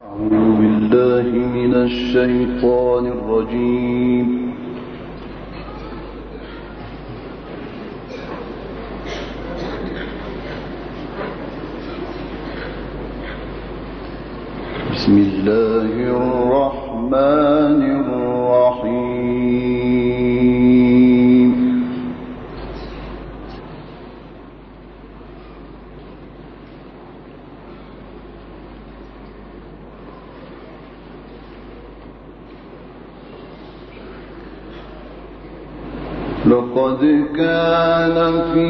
أعوذ بالله من الشيطان الرجيم. بسم الله الرحمن الرحيم. لقد كان في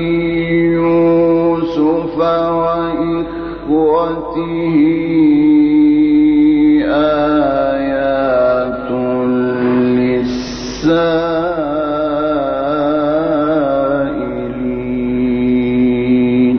يوسف وإخوته آيات للسائلين.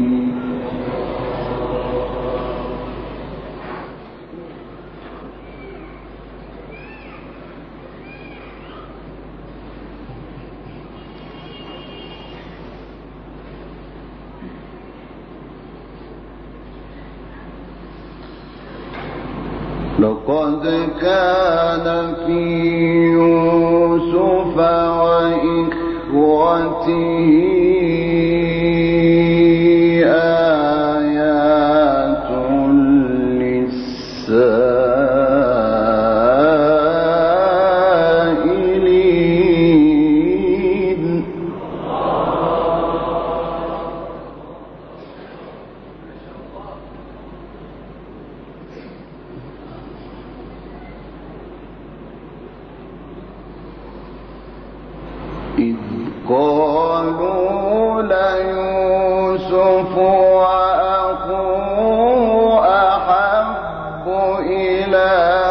لقد كان في يوسف وإخوته آيات للسائلين. إذ قالوا ليوسف وأخوه أحب إلى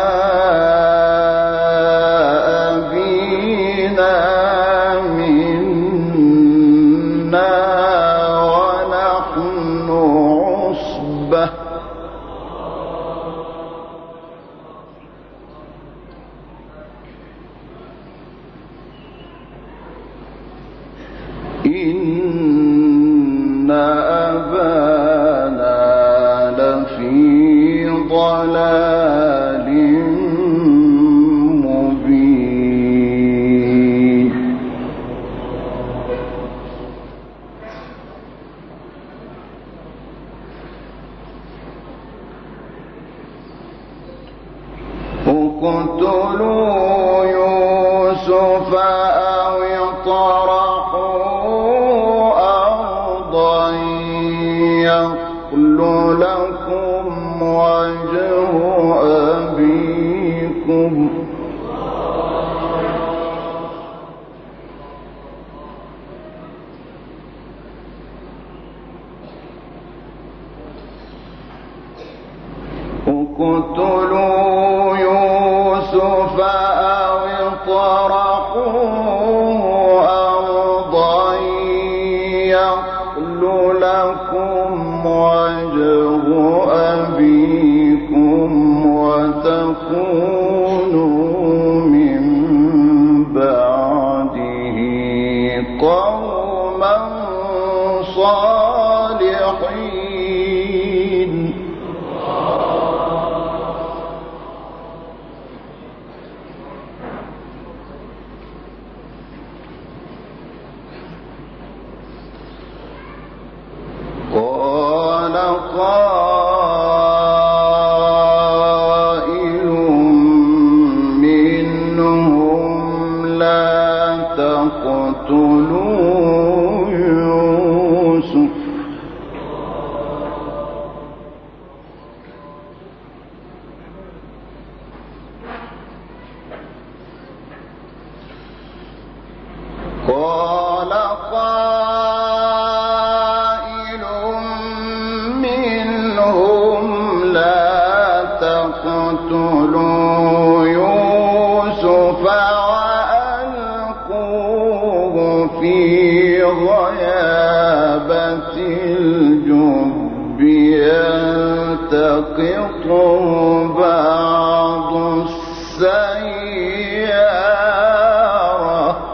أبينا منا ونحن عصبة إن أبانا لفي ضلال مبين. اقتلوا يوسف أو اطرحوه أرضا يخل لكم وجه أبيكم اقتلوا يوسف أو اطرحوه أرضا يخل لكم وجه أبيكم وتكونوا من بعده قوما صالحين. قال قائل منهم لا تقتلوا يوسف قال قائل منهم لا تقتلوا يوسف وألقوه في غيابة الجب يلتقطه بعض السيارة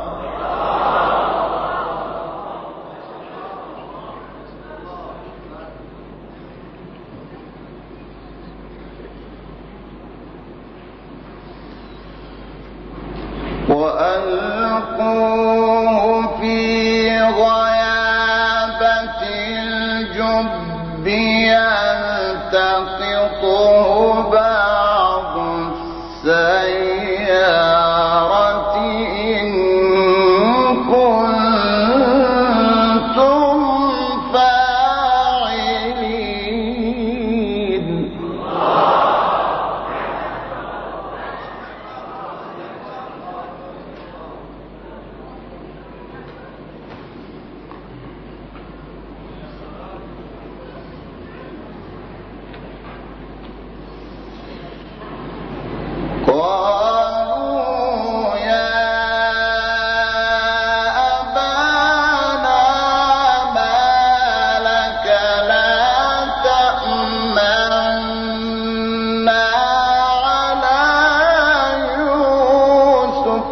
وألقوه في غيابة الجب يلتقطه بعض السيارة إن كنتم فاعلين. قالوا يا أبانا ما لك لا تأمنا على يوسف.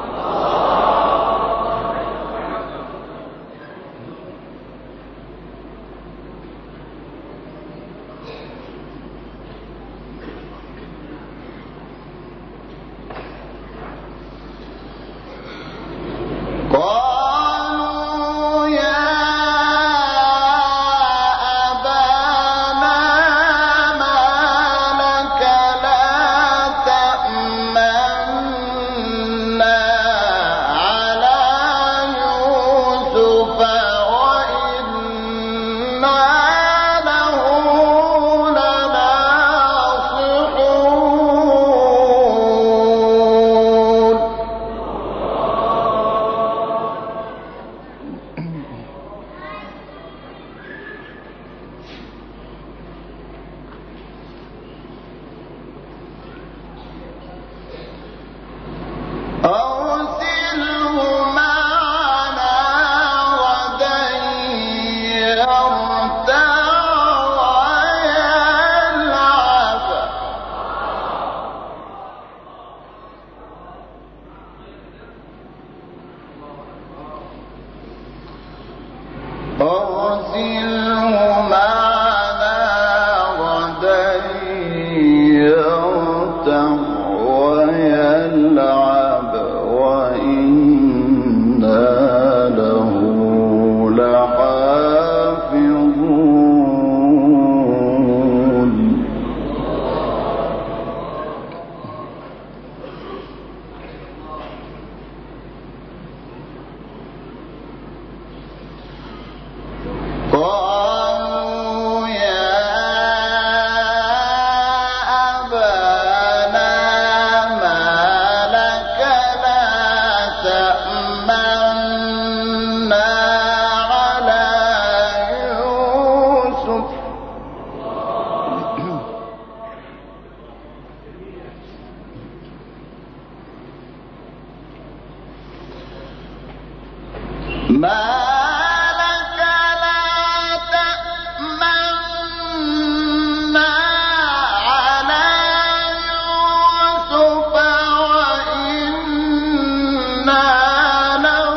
قالوا يا أبانا ما لك لا تأمنا على يوسف وإنا له لناصحون. أرسله معنا غدا يرتع ويلعب. أرسله معنا غدا يرتع ويلعب وإنا له لحافظون. قالوا يا أبانا ما لك لا تأمنا على يوسف. ما لك لا تأمنا على يوسف وإنا له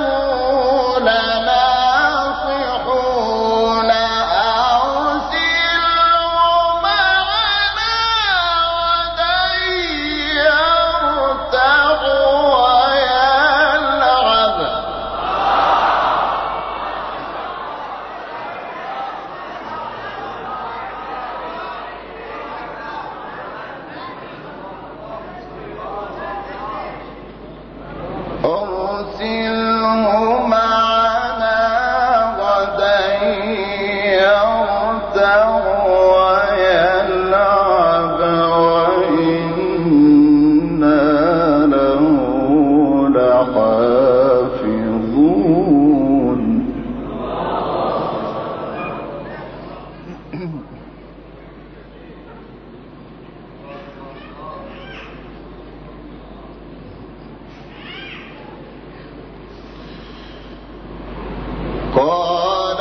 لناصحون. أرسله معنا غدا يرتع ويلعب. أرسله معنا غدا يرتع ويلعب وإنا له لحافظون. قال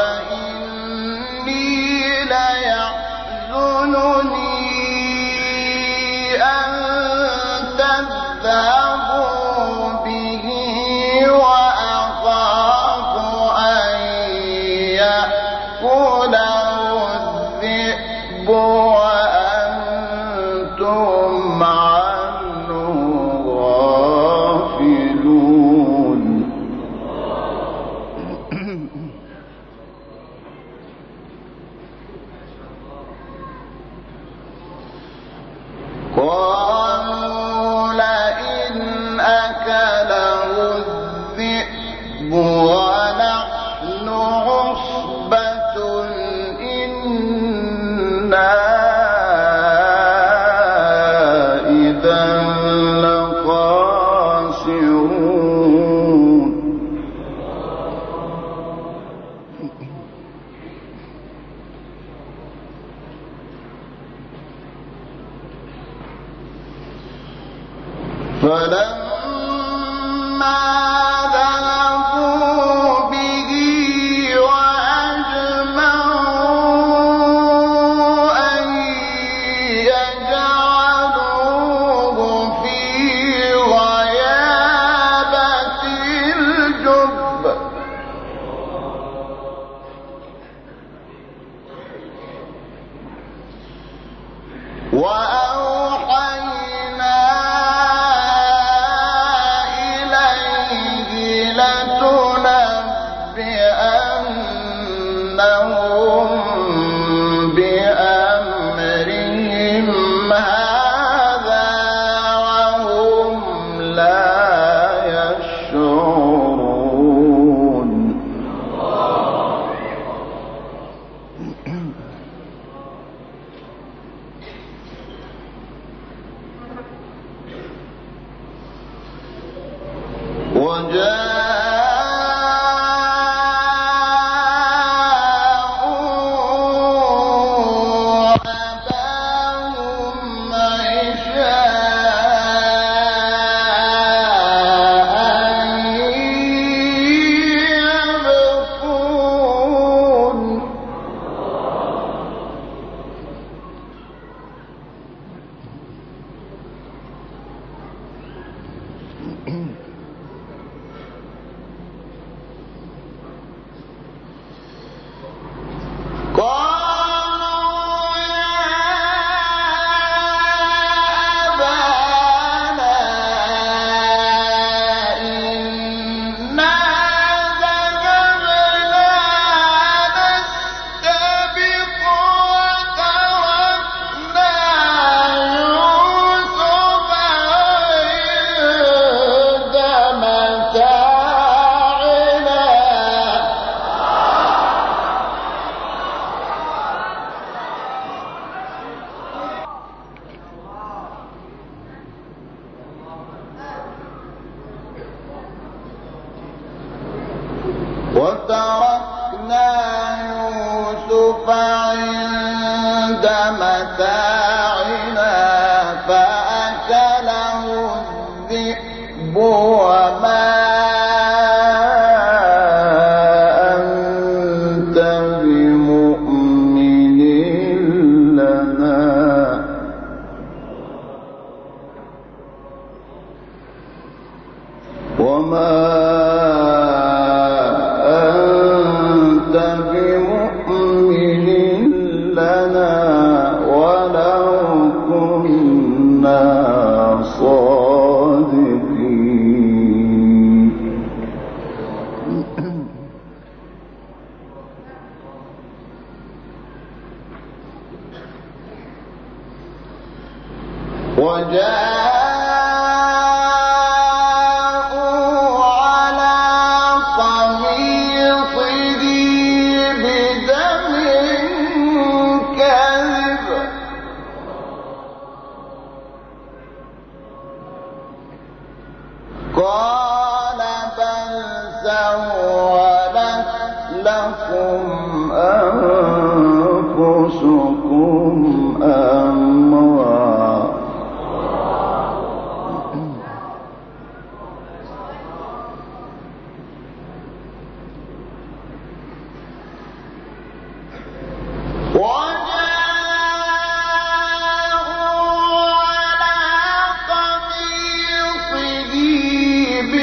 إني ليحزنني أن تذهبوا به وأخاف أن يأكله الذئب وأنتم عنه غافلون. قالوا لئن أكله الذئب ونحن عصبة إنا إذا لخاسرون فلما ذهبوا به وأجمعوا أن يجعلوه في غيابة الجب وأوحينا إليه لتنبئنهم بأمرهم هذا وهم لا يشعرون وجاءوا أباهم عشاء يبكون قالوا يا أبانا إنا ذهبنا نستبق وتركنا يوسف عند متاعنا وتركنا يوسف عند متاعنا فأكله الذئب وما أنت بمؤمن لنا وما أنت بمؤمن لنا ولو كنا صادقين وجاءوا على قميصه بدم كذب قال بل سولت لكم أنفسكم أمرا وجاءوا على قميصه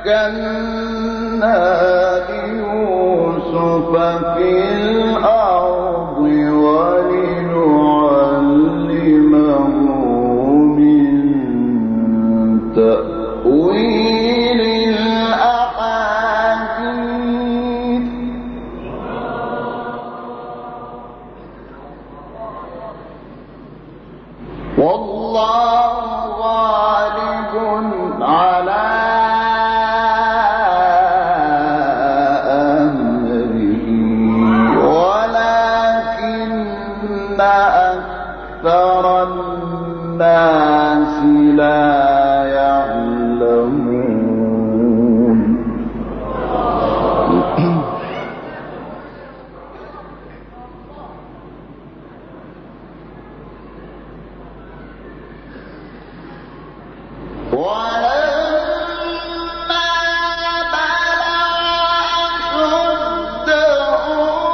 مكنا ليوسف في الأرض ولنعلمه من تأويل الأحاديث والله غالب على أمره ولكن أكثر الناس لا يعلمون ولما بلغ أشده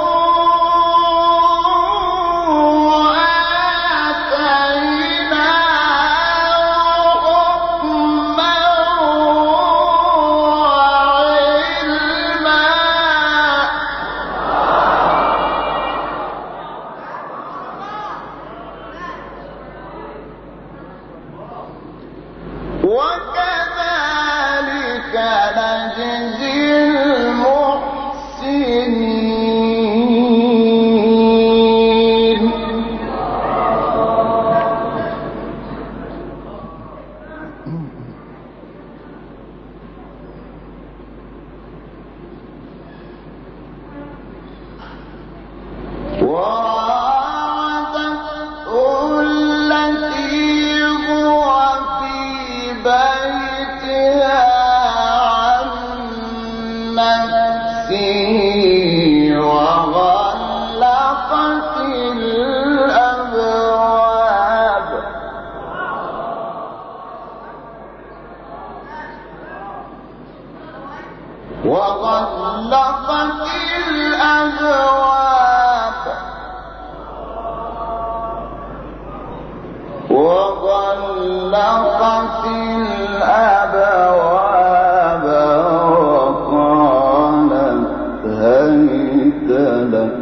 آتيناه حكما وعلما وكذلك نجزي المحسنين وراودته التي هو في بيتها عن نفسه وغلقت الأبواب وغلقت الأبواب وقالت هيت لك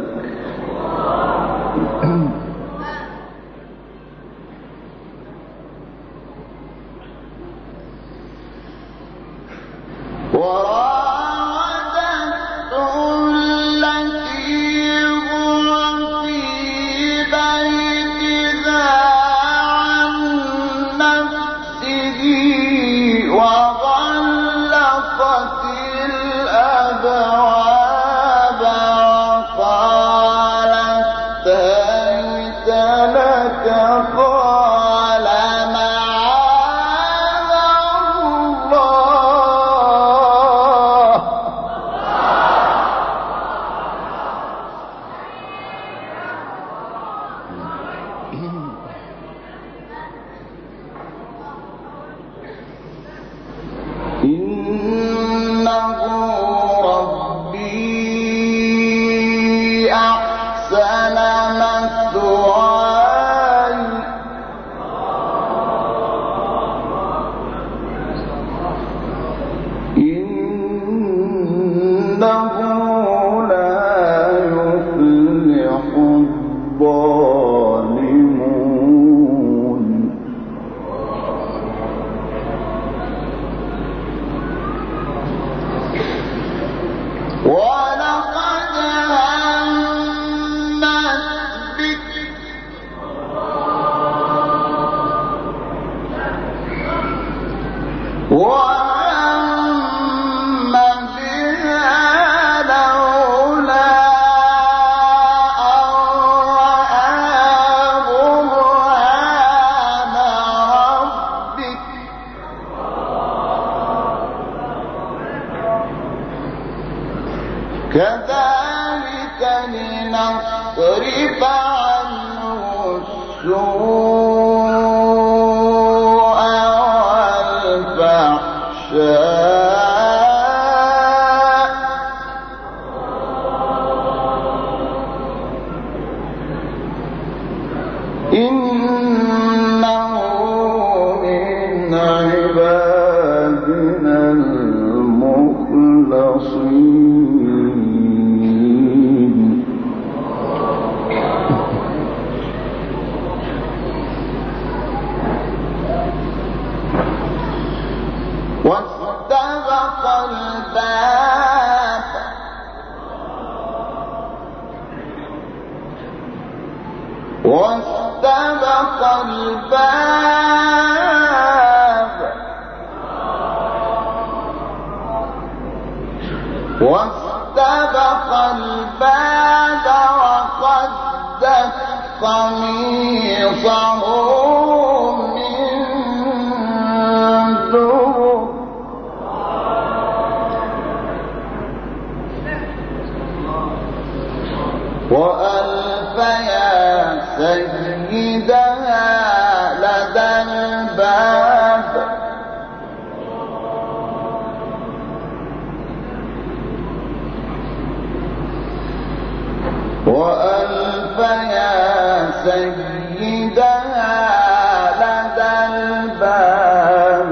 وراودته التي هو في بيتها عن نفسه وغلقت الأبواب وقالت هيت لك قال معاذ الله إنه ربي أحسن مثواي إنه لا يفلح الظالمون ولقد همت بك وهم بها لولا أن رأى برهان ربك كذلك لنصرف عنه السوء والفحشاء إنه من عبادنا المؤمنين واستبق الباب وقدت قميصه من دبر وألف يا سيدها لدى الباب وألف يا سيدها لدى الباب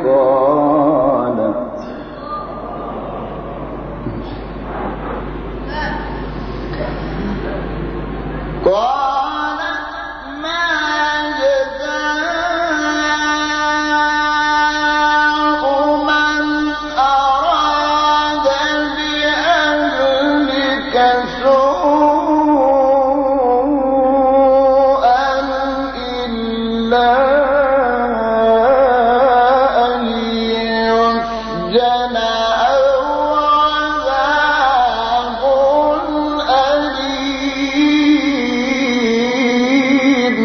قالت ما جزاء من أراد بأهلك سوءا إلا أن يسجن أو عذاب أليم.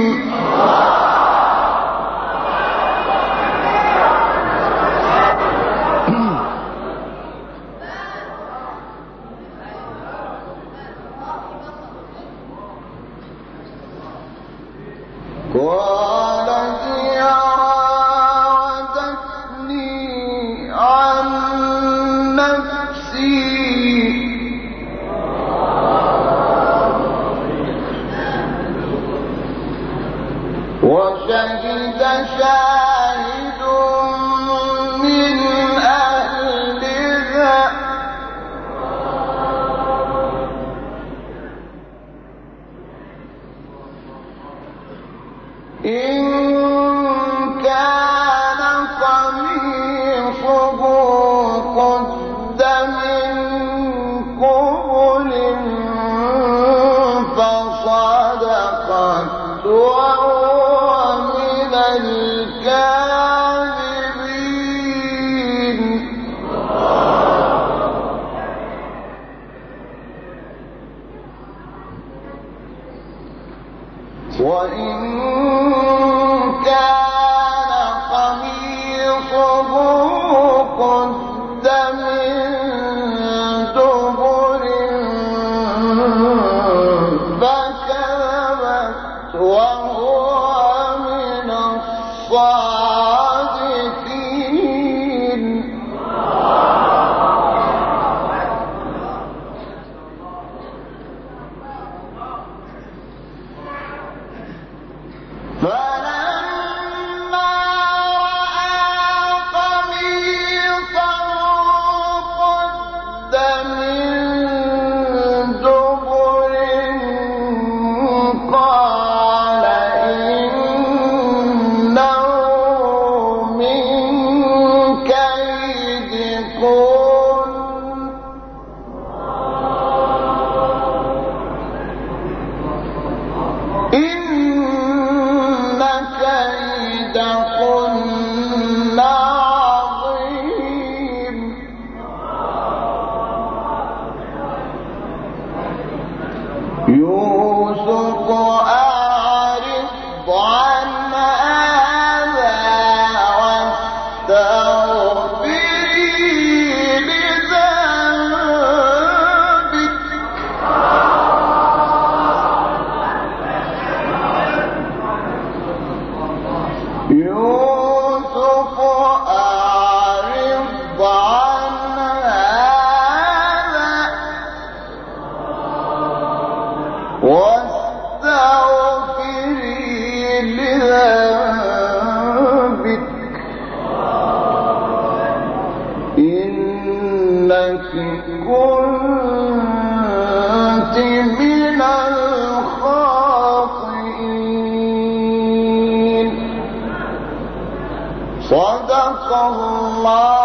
قالت راودتني عن نفسي وشهد شاهد من أهلها إن كان قميصه قد من قبل فصدقت وهو من الكاذبين. وإن كان قميصه قد من دبر فكذبت وهو من الصادقين. فلما رأى قميصه قد من دبر قال إنه من كيدكن إن كيدكن عظيم. يوسف أعرض عن هذا واستغفري لذنبك يوسف أعرض عن هذا واستغفري لذنبك إنك كنت من الخاطئين. صدق الله